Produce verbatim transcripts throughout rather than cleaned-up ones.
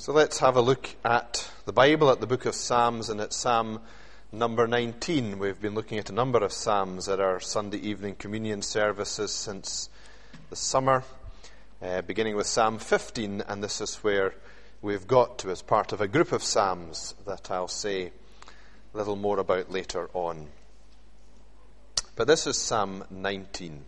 So let's have a look at the Bible, at the book of Psalms, and at Psalm number nineteen. We've been looking at a number of Psalms at our Sunday evening communion services since the summer, uh, beginning with Psalm fifteen, and this is where we've got to as part of a group of Psalms that I'll say a little more about later on. But this is Psalm nineteen.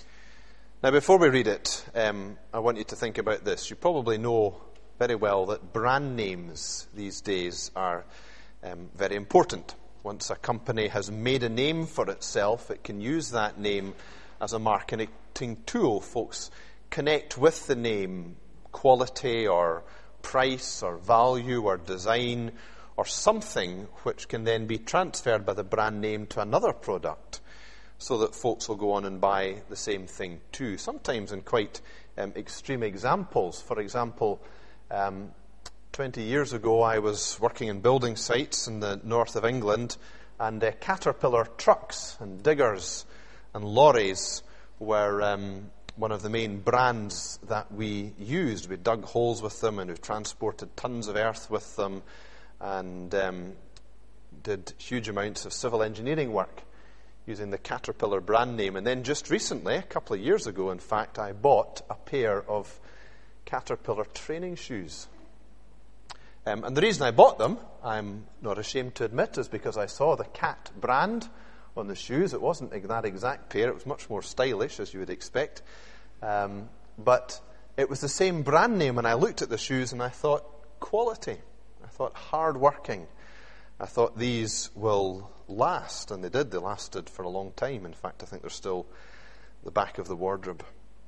Now, before we read it, um, I want you to think about this. You probably know very well that brand names these days are um, very important. Once a company has made a name for itself, it can use that name as a marketing tool. Folks connect with the name quality or price or value or design or something which can then be transferred by the brand name to another product so that folks will go on and buy the same thing too, sometimes in quite um, extreme examples. For example, Um, twenty years ago, I was working in building sites in the north of England, and uh, Caterpillar trucks and diggers and lorries were um, one of the main brands that we used. We dug holes with them, and we transported tons of earth with them, and um, did huge amounts of civil engineering work using the Caterpillar brand name. And then just recently, a couple of years ago, in fact, I bought a pair of Caterpillar training shoes. Um, and the reason I bought them, I'm not ashamed to admit, is because I saw the Cat brand on the shoes. It wasn't that exact pair. It was much more stylish, as you would expect. Um, but it was the same brand name, and I looked at the shoes and I thought, quality. I thought, hard-working. I thought, these will last. And they did. They lasted for a long time. In fact, I think they're still the back of the wardrobe.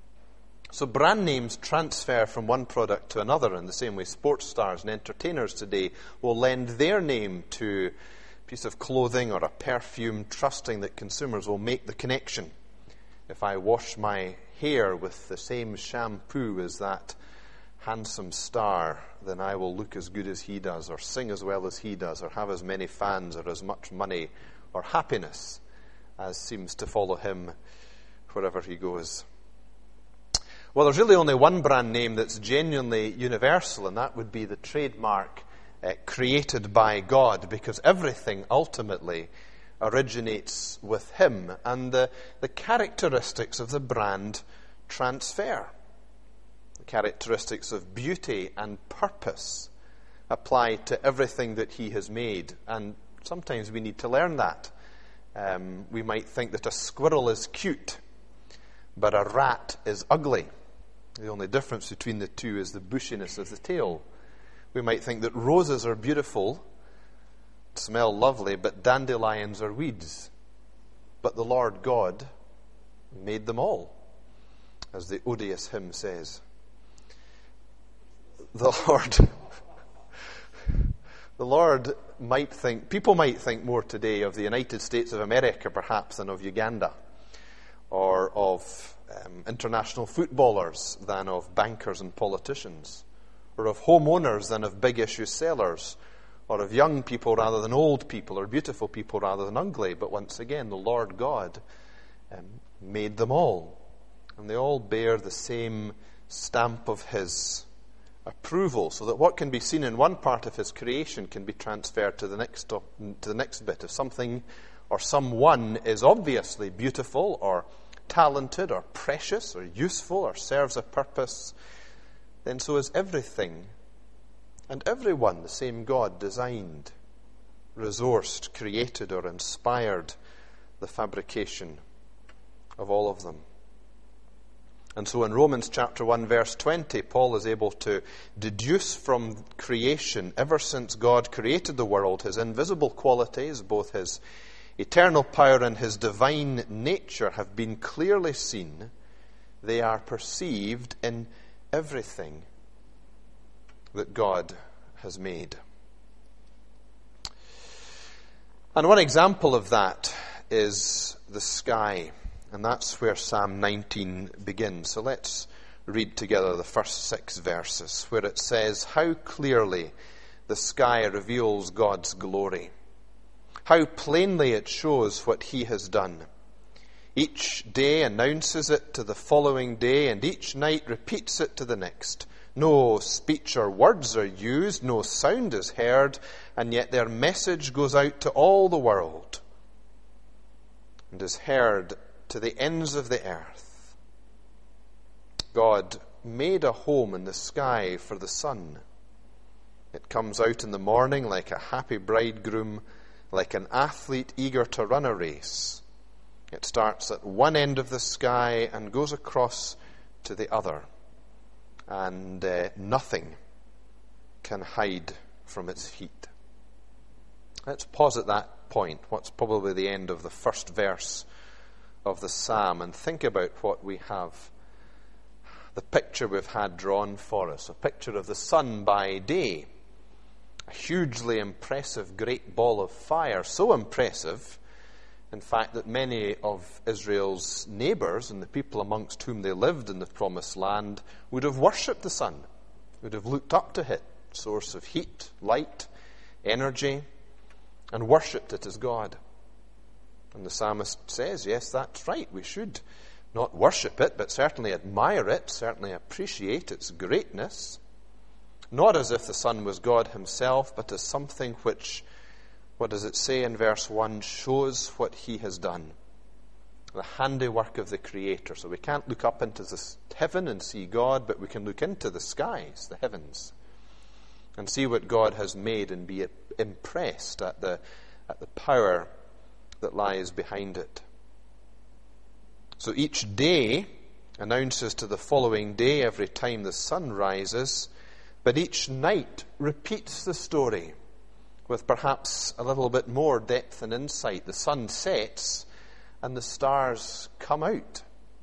So brand names transfer from one product to another in the same way sports stars and entertainers today will lend their name to a piece of clothing or a perfume, trusting that consumers will make the connection. If I wash my hair with the same shampoo as that handsome star, then I will look as good as he does, or sing as well as he does, or have as many fans, or as much money or happiness as seems to follow him wherever he goes. Well, there's really only one brand name that's genuinely universal, and that would be the trademark uh, created by God, because everything ultimately originates with Him, and the, the characteristics of the brand transfer. The characteristics of beauty and purpose apply to everything that He has made, and sometimes we need to learn that. Um, we might think that a squirrel is cute, but a rat is ugly. The only difference between the two is the bushiness of the tail. We might think that roses are beautiful, smell lovely, but dandelions are weeds. But the Lord God made them all, as the odious hymn says. The Lord, the Lord might think, people might think more today of the United States of America perhaps than of Uganda, or of um, international footballers than of bankers and politicians, or of homeowners than of big issue sellers, or of young people rather than old people, or beautiful people rather than ugly. But once again, the Lord God um, made them all, and they all bear the same stamp of His approval, so that what can be seen in one part of His creation can be transferred to the next to the next bit. If something or someone is obviously beautiful or talented or precious or useful or serves a purpose, then so is everything and everyone the same God designed, resourced, created, or inspired the fabrication of all of them. And so in Romans chapter one, verse twenty, Paul is able to deduce from creation, ever since God created the world, His invisible qualities, both His eternal power and His divine nature, have been clearly seen. They are perceived in everything that God has made. And one example of that is the sky. And that's where Psalm nineteen begins. So let's read together the first six verses, where it says, "How clearly the sky reveals God's glory. How plainly it shows what He has done. Each day announces it to the following day, and each night repeats it to the next. No speech or words are used, no sound is heard, and yet their message goes out to all the world and is heard to the ends of the earth. God made a home in the sky for the sun. It comes out in the morning like a happy bridegroom, like an athlete eager to run a race. It starts at one end of the sky and goes across to the other. And uh, nothing can hide from its heat. Let's pause at that point, what's probably the end of the first verse of the psalm, and think about what we have, the picture we've had drawn for us, a picture of the sun by day, a hugely impressive great ball of fire, so impressive, in fact, that many of Israel's neighbours and the people amongst whom they lived in the promised land would have worshipped the sun, would have looked up to it, source of heat, light, energy, and worshipped it as God. And the psalmist says, yes, that's right, we should not worship it, but certainly admire it, certainly appreciate its greatness, not as if the sun was God himself, but as something which, what does it say in verse one, shows what he has done. The handiwork of the Creator. So we can't look up into the heaven and see God, but we can look into the skies, the heavens, and see what God has made and be impressed at the, at the power that lies behind it. So each day announces to the following day every time the sun rises, but each night repeats the story with perhaps a little bit more depth and insight. The sun sets and the stars come out.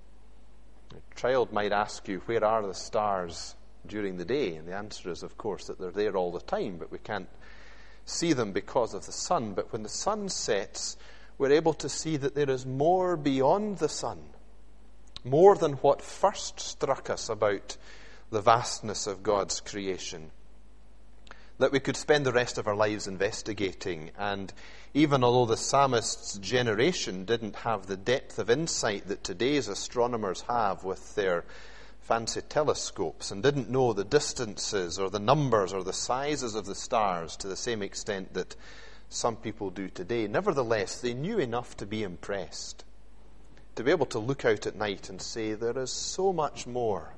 A child might ask you, where are the stars during the day? And the answer is, of course, that they're there all the time, but we can't see them because of the sun. But when the sun sets, we're able to see that there is more beyond the sun, more than what first struck us about the vastness of God's creation, that we could spend the rest of our lives investigating. And even although the psalmist's generation didn't have the depth of insight that today's astronomers have with their fancy telescopes, and didn't know the distances or the numbers or the sizes of the stars to the same extent that some people do today, nevertheless, they knew enough to be impressed, to be able to look out at night and say, there is so much more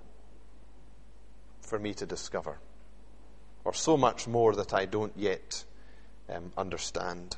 for me to discover, or so much more that I don't yet um, understand.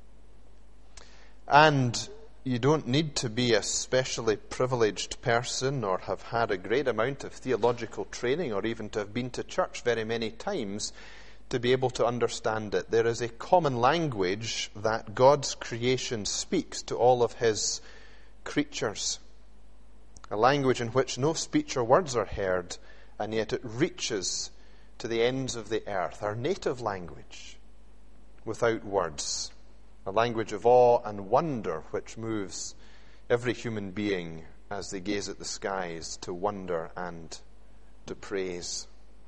And you don't need to be a specially privileged person or have had a great amount of theological training or even to have been to church very many times to be able to understand it. There is a common language that God's creation speaks to all of his creatures, a language in which no speech or words are heard, and yet it reaches to the ends of the earth, our native language, without words, a language of awe and wonder which moves every human being as they gaze at the skies to wonder and to praise.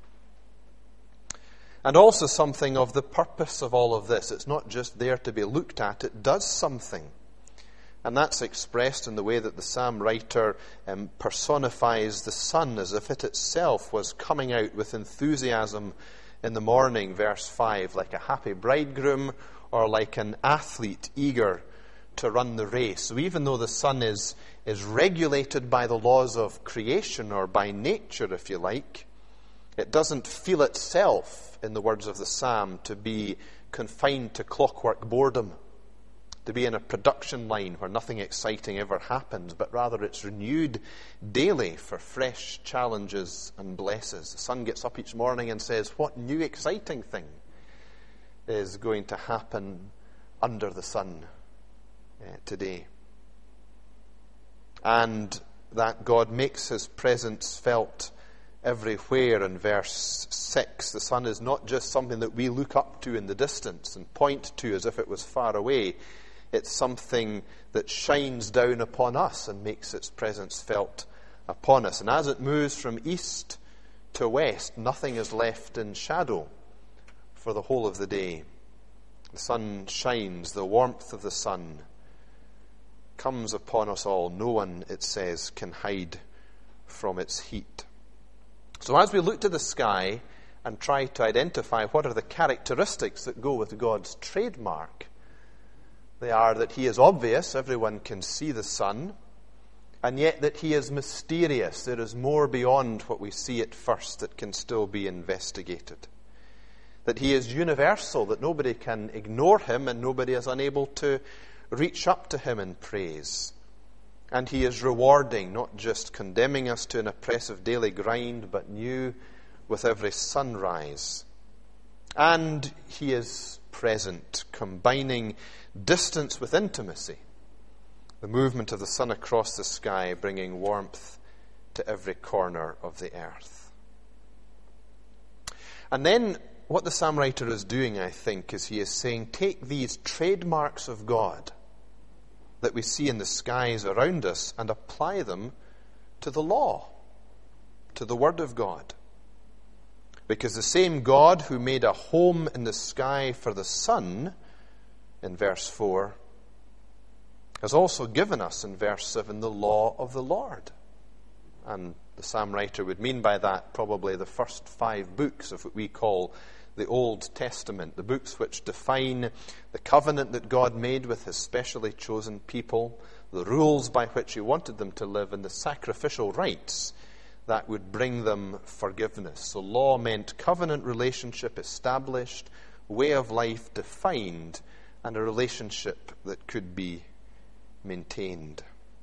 And also something of the purpose of all of this. It's not just there to be looked at, it does something. And that's expressed in the way that the psalm writer um, personifies the sun as if it itself was coming out with enthusiasm in the morning, verse five, like a happy bridegroom or like an athlete eager to run the race. So even though the sun is, is regulated by the laws of creation or by nature, if you like, it doesn't feel itself, in the words of the psalm, to be confined to clockwork boredom, to be in a production line where nothing exciting ever happens, but rather it's renewed daily for fresh challenges and blesses. The sun gets up each morning and says, what new exciting thing is going to happen under the sun uh, today? And that God makes his presence felt everywhere. In verse six, the sun is not just something that we look up to in the distance and point to as if it was far away. It's something that shines down upon us and makes its presence felt upon us. And as it moves from east to west, nothing is left in shadow for the whole of the day. The sun shines, the warmth of the sun comes upon us all. No one, it says, can hide from its heat. So as we look to the sky and try to identify what are the characteristics that go with God's trademark, they are that he is obvious, everyone can see the sun, and yet that he is mysterious. There is more beyond what we see at first that can still be investigated. That he is universal, that nobody can ignore him and nobody is unable to reach up to him in praise. And he is rewarding, not just condemning us to an oppressive daily grind, but new with every sunrise. And he is present, combining distance with intimacy. The movement of the sun across the sky, bringing warmth to every corner of the earth. And then what the psalm writer is doing, I think, is he is saying, take these trademarks of God that we see in the skies around us and apply them to the law, to the Word of God. Because the same God who made a home in the sky for the sun, in verse four, has also given us, in verse seven, the law of the Lord. And the psalm writer would mean by that probably the first five books of what we call the Old Testament, the books which define the covenant that God made with his specially chosen people, the rules by which he wanted them to live, and the sacrificial rites that would bring them forgiveness. So law meant covenant relationship established, way of life defined, and a relationship that could be maintained.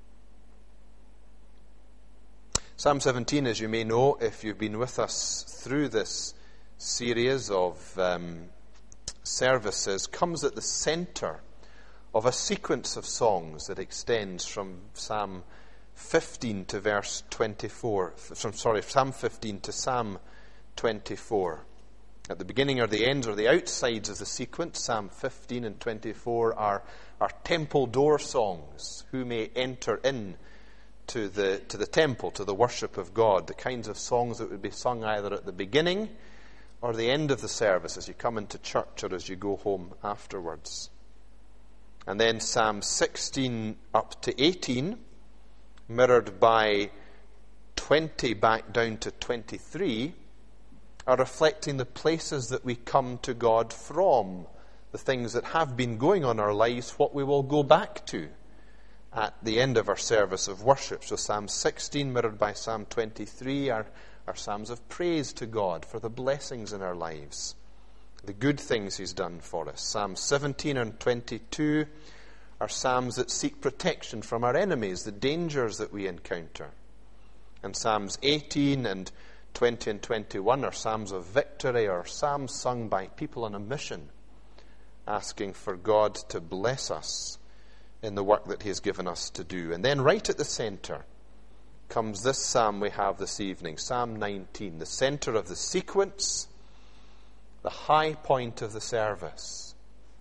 Psalm seventeen, as you may know, if you've been with us through this series of um, services, comes at the center of a sequence of songs that extends from Psalm fifteen to verse twenty-four. From, sorry, Psalm fifteen to Psalm twenty-four. At the beginning or the ends or the outsides of the sequence, Psalm fifteen and twenty-four are, are temple door songs. Who may enter in to the, to the temple, to the worship of God. The kinds of songs that would be sung either at the beginning or the end of the service as you come into church or as you go home afterwards. And then Psalm sixteen up to eighteen, mirrored by twenty back down to twenty-three, are reflecting the places that we come to God from, the things that have been going on in our lives, what we will go back to at the end of our service of worship. So Psalm sixteen, mirrored by Psalm twenty-three, are, are psalms of praise to God for the blessings in our lives, the good things he's done for us. Psalm seventeen and twenty-two are psalms that seek protection from our enemies, the dangers that we encounter. And Psalms eighteen and twenty and twenty-one are psalms of victory, or psalms sung by people on a mission, asking for God to bless us in the work that he has given us to do. And then right at the center comes this psalm we have this evening, Psalm nineteen, the center of the sequence, the high point of the service.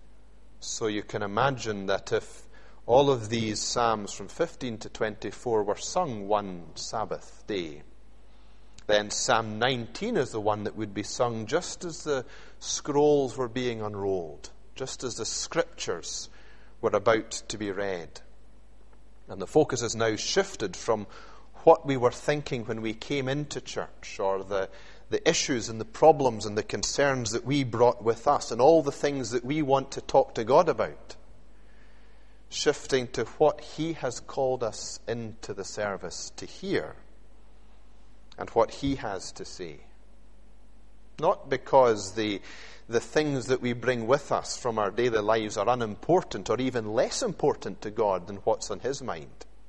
So you can imagine that if all of these psalms from fifteen to twenty-four were sung one Sabbath day, then Psalm nineteen is the one that would be sung just as the scrolls were being unrolled, just as the scriptures were about to be read. And the focus has now shifted from what we were thinking when we came into church, or the, the issues and the problems and the concerns that we brought with us, and all the things that we want to talk to God about, shifting to what he has called us into the service to hear, and what he has to say. Not because the the things that we bring with us from our daily lives are unimportant or even less important to God than what's on his mind.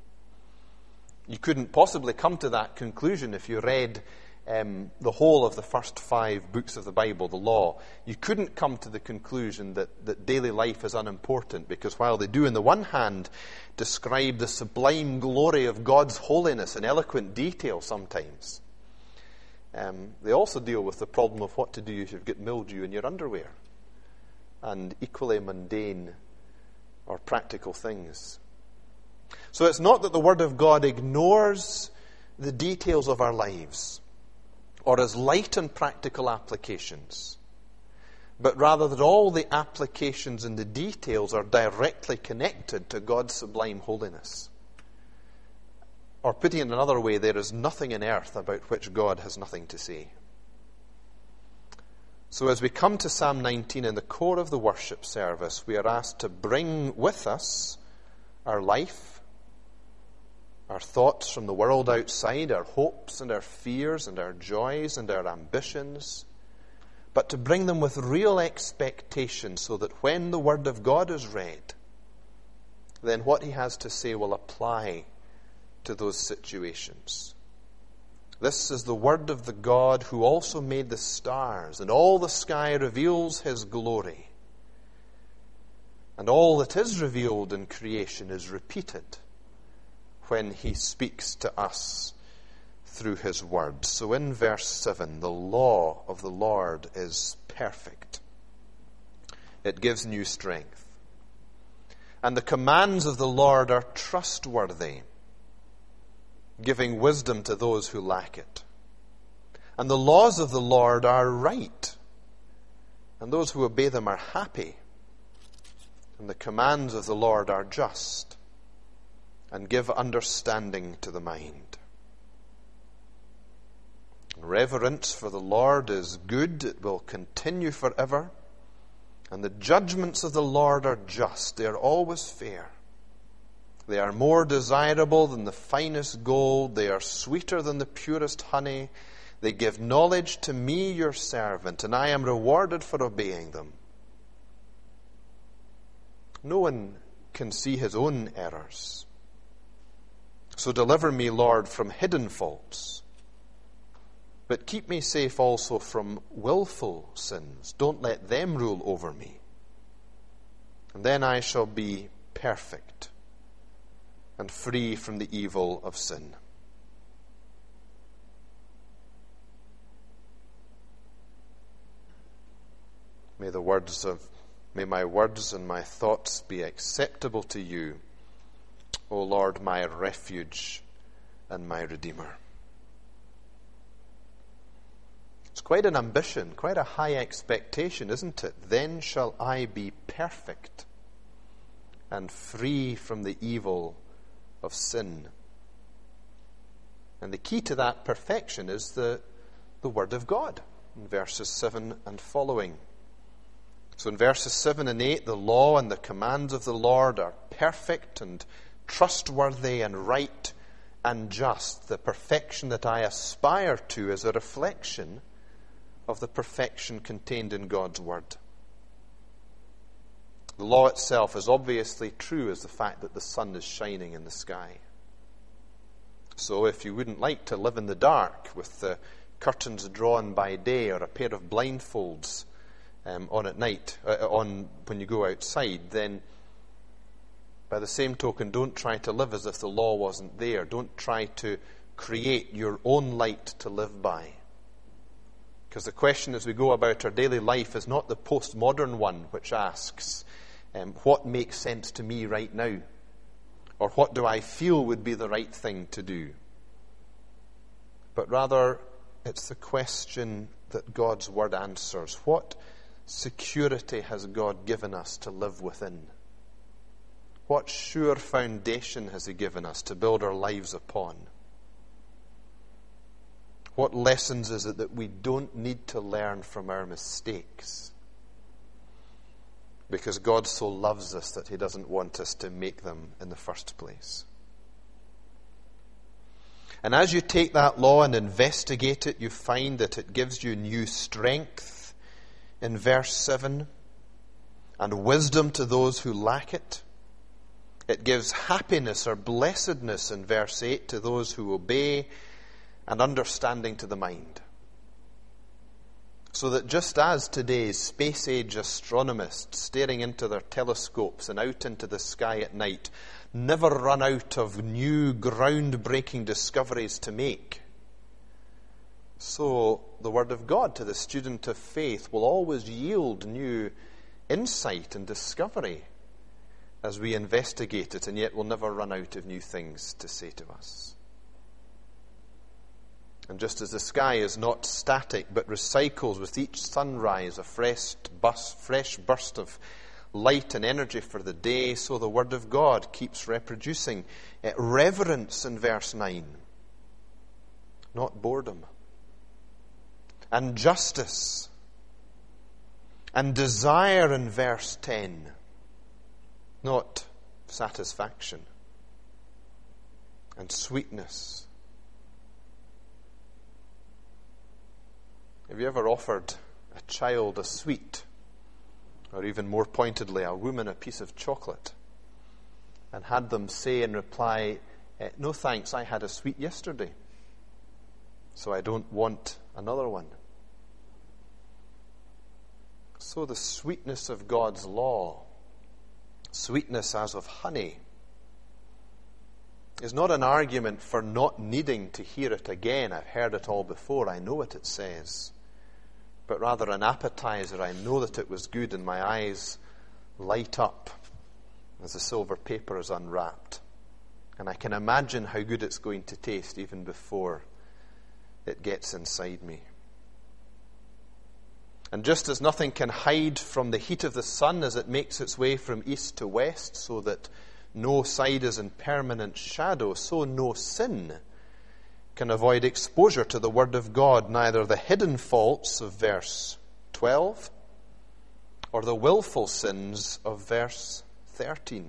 You couldn't possibly come to that conclusion if you read um, the whole of the first five books of the Bible, the law. You couldn't come to the conclusion that, that daily life is unimportant, because while they do on the one hand describe the sublime glory of God's holiness in eloquent detail sometimes, Um, they also deal with the problem of what to do if you've got mildew in your underwear, and equally mundane or practical things. So it's not that the Word of God ignores the details of our lives or is light on practical applications, but rather that all the applications and the details are directly connected to God's sublime holiness. Or putting it another way, there is nothing in earth about which God has nothing to say. So as we come to Psalm nineteen in the core of the worship service, we are asked to bring with us our life, our thoughts from the world outside, our hopes and our fears and our joys and our ambitions, but to bring them with real expectation so that when the Word of God is read, then what He has to say will apply to those situations. This is the word of the God who also made the stars, and all the sky reveals His glory. And all that is revealed in creation is repeated when He speaks to us through His word. So in verse seven, the law of the Lord is perfect. It gives new strength. And the commands of the Lord are trustworthy, giving wisdom to those who lack it. And the laws of the Lord are right, and those who obey them are happy. And the commands of the Lord are just, and give understanding to the mind. Reverence for the Lord is good, it will continue forever. And the judgments of the Lord are just, they are always fair. They are more desirable than the finest gold. They are sweeter than the purest honey. They give knowledge to me, your servant, and I am rewarded for obeying them. No one can see his own errors. So deliver me, Lord, from hidden faults. But keep me safe also from willful sins. Don't let them rule over me. And then I shall be perfect and free from the evil of sin. May the words of, may my words and my thoughts be acceptable to you, O Lord, my refuge and my Redeemer. It's quite an ambition, quite a high expectation, isn't it? Then shall I be perfect and free from the evil of sin. And the key to that perfection is the, the Word of God in verses seven and following. So in verses seven and eight, the law and the commands of the Lord are perfect and trustworthy and right and just. The perfection that I aspire to is a reflection of the perfection contained in God's Word. The law itself is obviously true as the fact that the sun is shining in the sky. So if you wouldn't like to live in the dark with the curtains drawn by day or a pair of blindfolds um, on at night, uh, on when you go outside, then by the same token, don't try to live as if the law wasn't there. Don't try to create your own light to live by. Because the question as we go about our daily life is not the postmodern one which asks, um, what makes sense to me right now? Or what do I feel would be the right thing to do? But rather, it's the question that God's Word answers. What security has God given us to live within? What sure foundation has He given us to build our lives upon? What lessons is it that we don't need to learn from our mistakes? Because God so loves us that He doesn't want us to make them in the first place. And as you take that law and investigate it, you find that it gives you new strength in verse seven, and wisdom to those who lack it. It gives happiness or blessedness in verse eight to those who obey, and understanding to the mind. So that just as today's space-age astronomists staring into their telescopes and out into the sky at night never run out of new groundbreaking discoveries to make, so the Word of God to the student of faith will always yield new insight and discovery as we investigate it, and yet we'll never run out of new things to say to us. And just as the sky is not static but recycles with each sunrise a fresh, bus, fresh burst of light and energy for the day, so the Word of God keeps reproducing it. Reverence in verse nine, not boredom. And justice. And desire in verse ten, not satisfaction. And sweetness. Have you ever offered a child a sweet, or even more pointedly, a woman a piece of chocolate, and had them say in reply, eh, no thanks, I had a sweet yesterday, so I don't want another one? So the sweetness of God's law, sweetness as of honey, is not an argument for not needing to hear it again. I've heard it all before, I know what it says. But rather an appetizer. I know that it was good, and my eyes light up as the silver paper is unwrapped. And I can imagine how good it's going to taste even before it gets inside me. And just as nothing can hide from the heat of the sun as it makes its way from east to west, so that no side is in permanent shadow, so no sin can avoid exposure to the Word of God, neither the hidden faults of verse twelve or the willful sins of verse thirteen.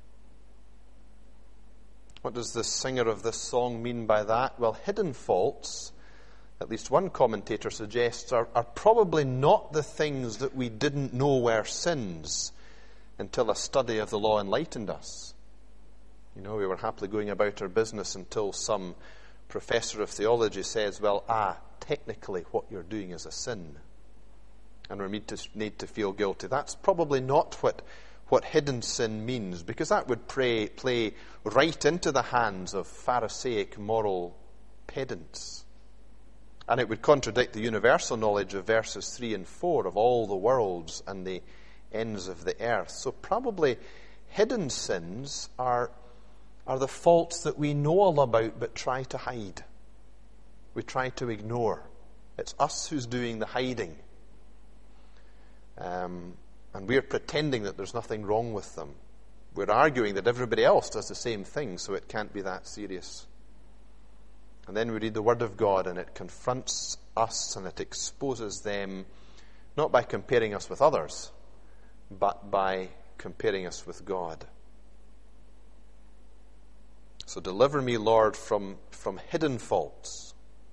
What does the singer of this song mean by that? Well, hidden faults, at least one commentator suggests, are, are probably not the things that we didn't know were sins until a study of the law enlightened us. You know, we were happily going about our business until some professor of theology says, well, ah, technically what you're doing is a sin. And we need to, need to feel guilty. That's probably not what, what hidden sin means, because that would pray, play right into the hands of Pharisaic moral pedants. And it would contradict the universal knowledge of verses three and four of all the worlds and the ends of the earth. So probably hidden sins are are the faults that we know all about but try to hide. We try to ignore. It's us who's doing the hiding. Um, and we're pretending that there's nothing wrong with them. We're arguing that everybody else does the same thing, so it can't be that serious. And then we read the Word of God, and it confronts us and it exposes them, not by comparing us with others, but by comparing us with God. So deliver me, Lord, from, from hidden faults,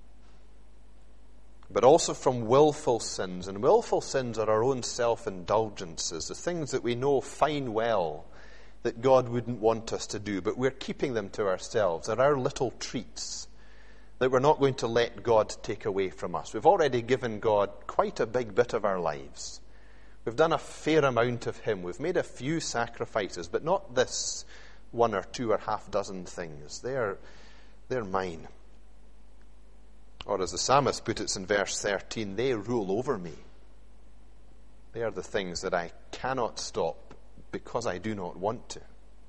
but also from willful sins. And willful sins are our own self-indulgences, the things that we know fine well that God wouldn't want us to do, but we're keeping them to ourselves. They're our little treats that we're not going to let God take away from us. We've already given God quite a big bit of our lives. We've done a fair amount of Him. We've made a few sacrifices, but not this one or two or half dozen things. They're, they're mine. Or as the psalmist put it in verse thirteen, they rule over me. They are the things that I cannot stop because I do not want to.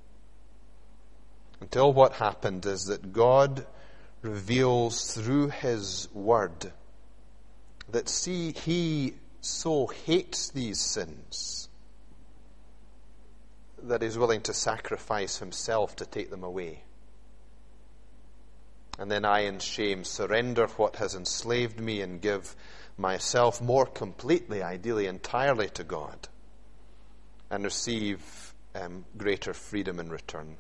Until what happened is that God reveals through His Word that see, He so hates these sins that He's willing to sacrifice Himself to take them away. And then I, in shame, surrender what has enslaved me and give myself more completely, ideally entirely, to God, and receive um, greater freedom in return.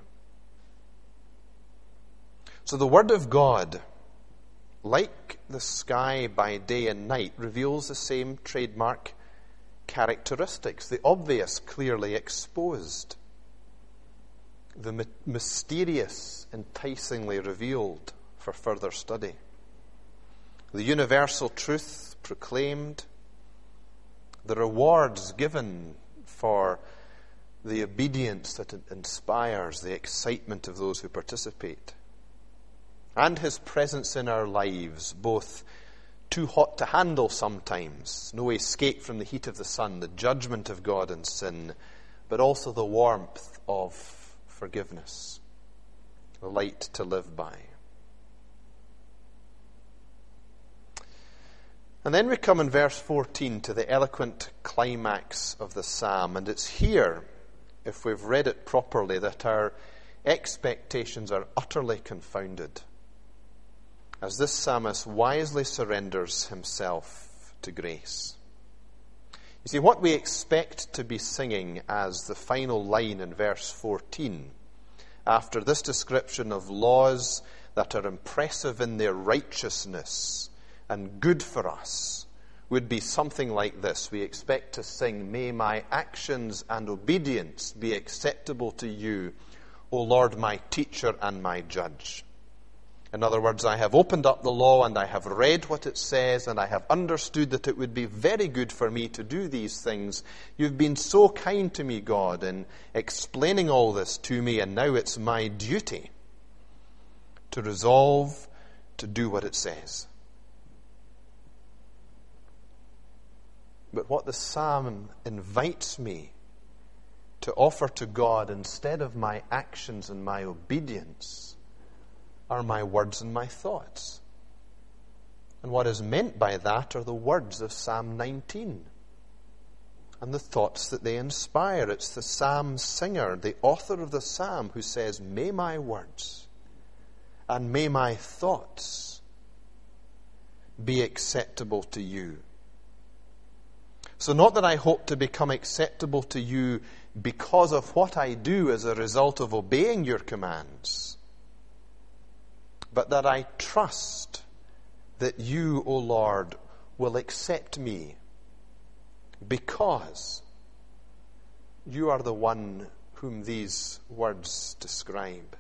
So the Word of God, like the sky by day and night, reveals the same trademark characteristics, the obvious clearly exposed, the my- mysterious enticingly revealed for further study, the universal truth proclaimed, the rewards given for the obedience that inspires the excitement of those who participate, and His presence in our lives, both too hot to handle sometimes, no escape from the heat of the sun, the judgment of God and sin, but also the warmth of forgiveness, the light to live by. And then we come in verse fourteen to the eloquent climax of the psalm. And it's here, if we've read it properly, that our expectations are utterly confounded as this psalmist wisely surrenders himself to grace. You see, what we expect to be singing as the final line in verse fourteen, after this description of laws that are impressive in their righteousness and good for us, would be something like this. We expect to sing, "May my actions and obedience be acceptable to you, O Lord, my teacher and my judge." In other words, I have opened up the law and I have read what it says and I have understood that it would be very good for me to do these things. You've been so kind to me, God, in explaining all this to me, and now it's my duty to resolve to do what it says. But what the psalm invites me to offer to God instead of my actions and my obedience are my words and my thoughts. And what is meant by that are the words of Psalm nineteen and the thoughts that they inspire. It's the psalm singer, the author of the psalm, who says, "May my words and may my thoughts be acceptable to you." So not that I hope to become acceptable to you because of what I do as a result of obeying your commands, but that I trust that you, O Lord, will accept me because you are the one whom these words describe.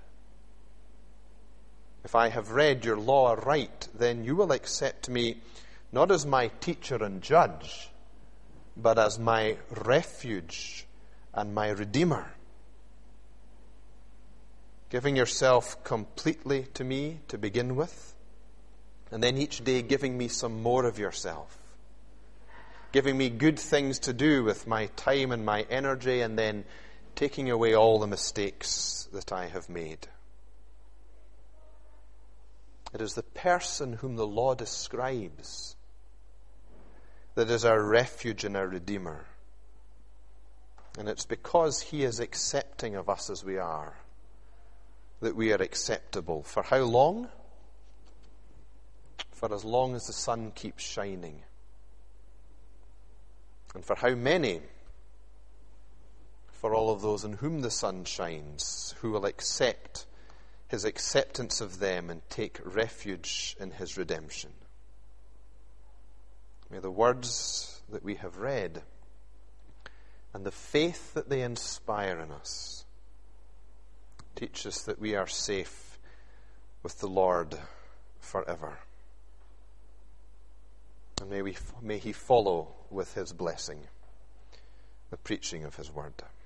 If I have read your law aright, then you will accept me not as my teacher and judge, but as my refuge and my redeemer. Giving yourself completely to me to begin with, and then each day giving me some more of yourself. Giving me good things to do with my time and my energy, and then taking away all the mistakes that I have made. It is the person whom the law describes that is our refuge and our redeemer. And it's because he is accepting of us as we are that we are acceptable. For how long? For as long as the sun keeps shining. And for how many? For all of those in whom the sun shines, who will accept his acceptance of them and take refuge in his redemption. May the words that we have read and the faith that they inspire in us teach us that we are safe with the Lord forever. And may we, may he follow with his blessing the preaching of his word.